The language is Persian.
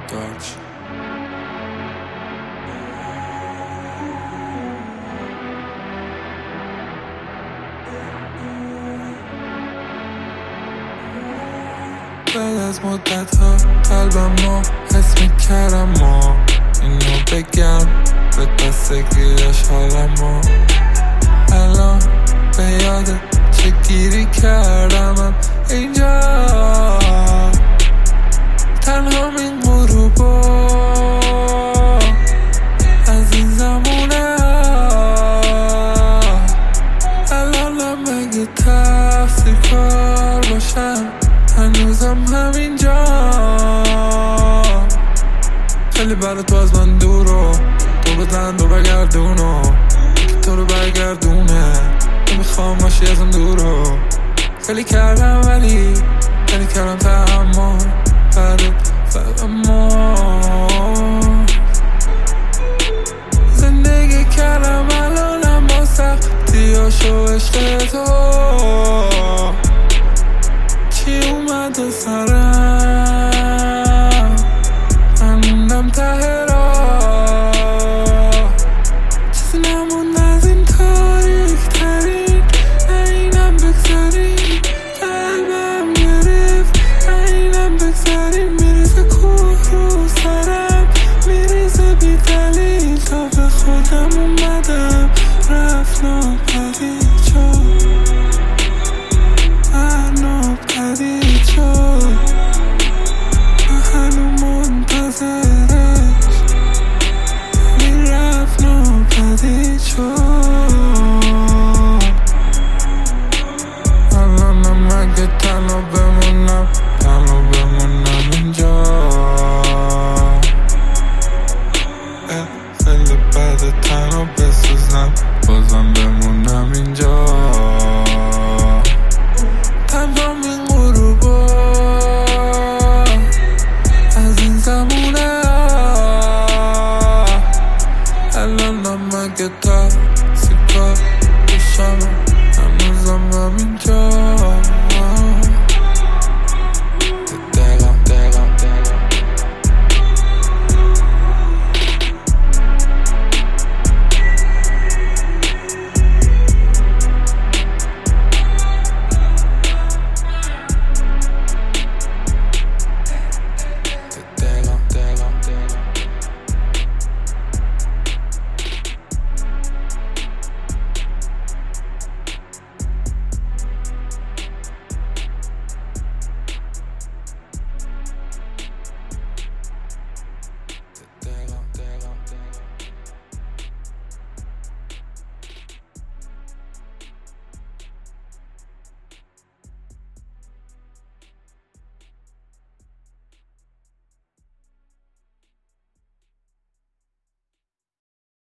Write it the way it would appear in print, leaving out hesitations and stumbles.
دارچ بعد از مدت ها قلبم ما حس میکردم ما اینو بگم به دست گیرش حالم ما الان به یاده چه گیری کردمم اینجا تنها این غروبا از این زمونه الانم مگه تفسیر کار باشم هنوزم همینجا خیلی برای تو از من دورو تو بزن و برگردونو که تو رو برگردونه نمیخوام باشی از اون دورو خیلی کردم ولی خیلی کردم تحمل برای فقط ما زندگی کردم الانم با سختیاش و عشق تو چی اومد و سرم